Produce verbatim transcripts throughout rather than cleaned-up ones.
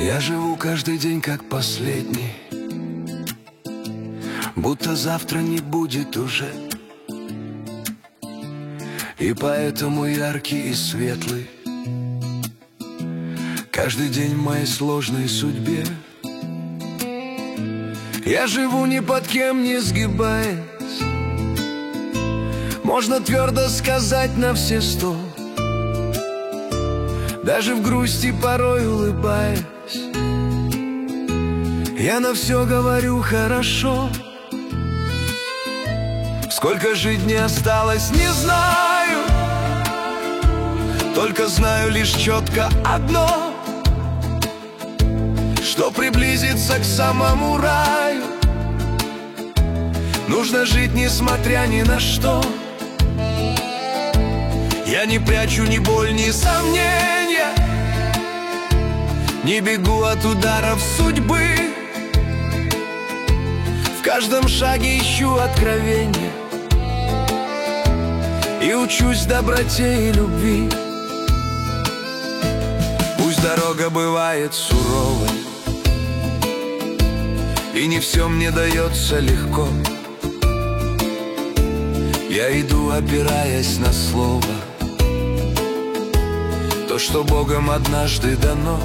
Я живу каждый день как последний, будто завтра не будет уже. И поэтому яркий и светлый каждый день в моей сложной судьбе. Я живу ни под кем не сгибаясь, можно твердо сказать на все сто, даже в грусти порой улыбаясь. Я на все говорю хорошо. Сколько жить не осталось, не знаю, только знаю лишь четко одно, что приблизиться к самому раю нужно жить, несмотря ни на что. Я не прячу ни боль, ни сомнения, не бегу от ударов судьбы. В каждом шаге ищу откровения и учусь доброте и любви. Пусть дорога бывает суровой, и не все мне дается легко, я иду, опираясь на слово, то, что Богом однажды дано.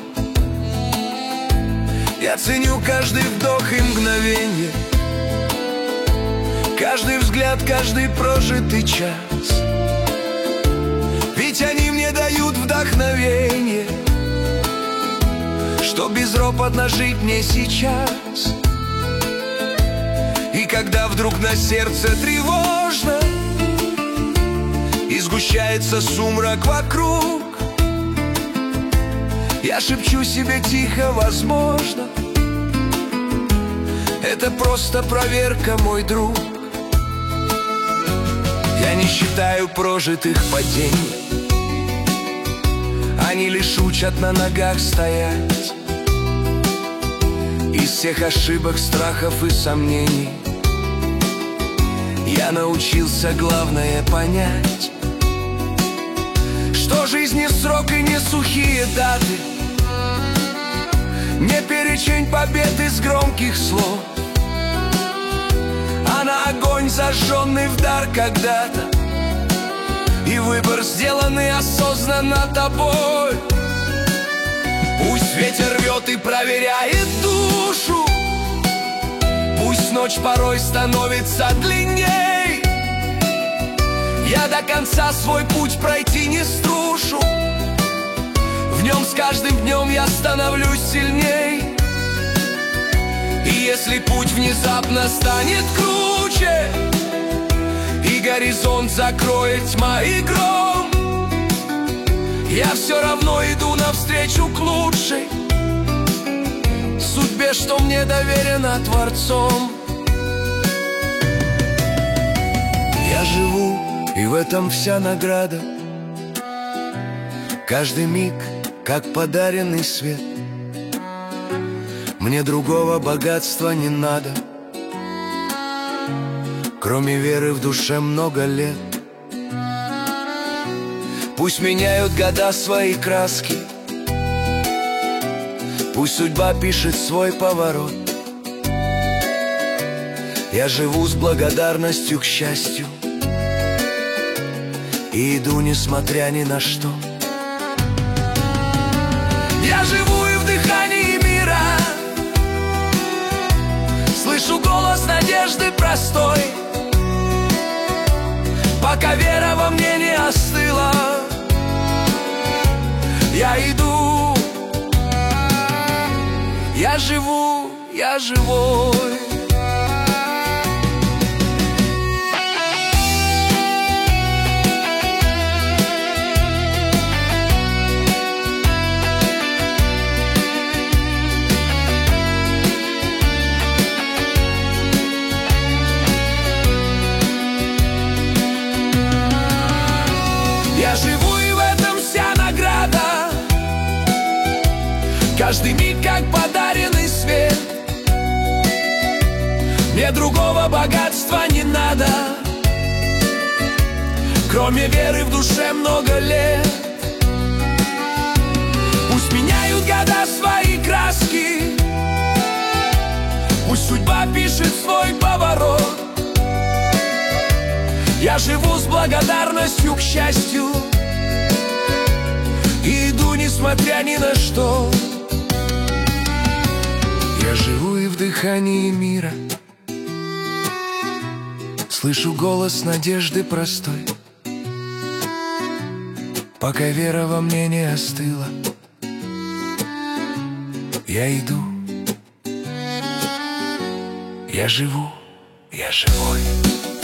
Я ценю каждый вдох и мгновенье, каждый взгляд, каждый прожитый час, ведь они мне дают вдохновение, что безропотно жить мне сейчас. И когда вдруг на сердце тревожно и сгущается сумрак вокруг, я шепчу себе тихо: возможно, это просто проверка, мой друг. Я не считаю прожитых падений, они лишь учат на ногах стоять. Из всех ошибок, страхов и сомнений я научился главное понять, что жизнь не срок и не сухие даты, не перечень побед из громких слов, а на огонь, зажженный в дар когда-то, и выбор, сделанный осознанно тобой. Пусть ветер рвет и проверяет душу, пусть ночь порой становится длинней, я до конца свой путь пройти не струшу, в нем с каждым днем я становлюсь сильней. И если путь внезапно станет круче, и горизонт закроет тьма и гром, я все равно иду навстречу к лучшей судьбе, что мне доверена Творцом. Я живу, и в этом вся награда, каждый миг как подаренный свет. Мне другого богатства не надо, кроме веры в душе много лет. Пусть меняют года свои краски, пусть судьба пишет свой поворот, я живу с благодарностью к счастью и иду, несмотря ни на что. Я живу и в дыхании мира, слышу голос надежды простой, пока вера во мне не остыла, я иду, я живу, я живой. Я живу, и в этом вся награда, каждый миг как подаренный свет. Мне другого богатства не надо, кроме веры в душе много лет. Пусть меняют года свои совершит свой поворот. Я живу с благодарностью к счастью и иду, несмотря ни на что. Я живу и в дыхании мира, слышу голос надежды простой. Пока вера во мне не остыла, я иду, я живу, я живой.